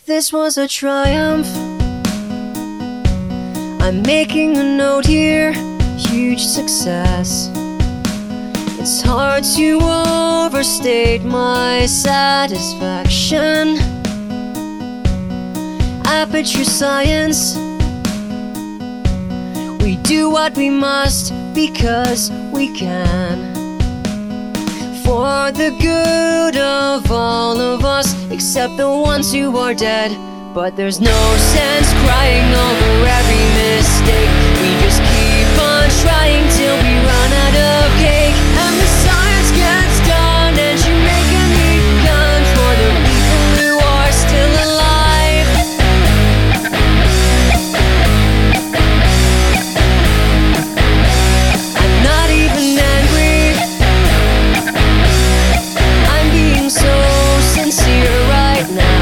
this was a triumph, I'm making a note here, huge success. It's hard to overstate my satisfaction. Aperture Science, we do what we must because we can, for the good of all of us, except the ones who are dead. But there's no sense crying over every mistake. We just keep on trying till we run out of cake. And the science gets done, and you make a neat gun for the people who are still alive. I'm not even angry, I'm being so sincere right now.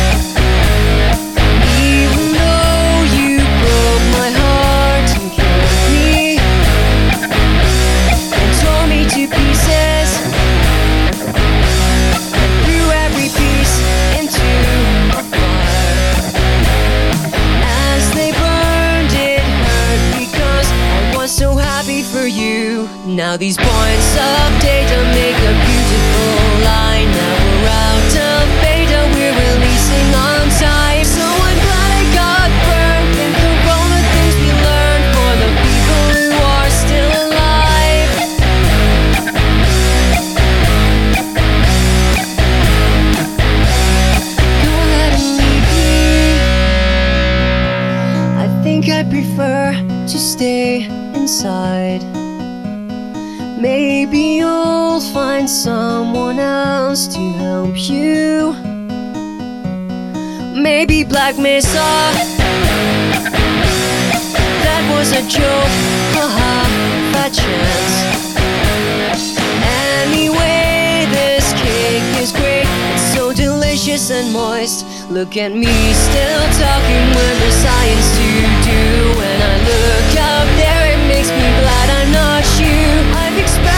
Now these points of data make a beautiful line. Now we're out of beta, we're releasing on time. So I'm glad I got burned. Think of all the things we learned for the people who are still alive. Go ahead and leave me. I think I prefer to stay inside. Maybe you'll find someone else to help you. Maybe Black Mesa. That was a joke, haha, fat chance. Anyway, this cake is great. It's so delicious and moist. Look at me still talking when there's science to do. When I look up there, it makes me glad I'm not you. I've expressed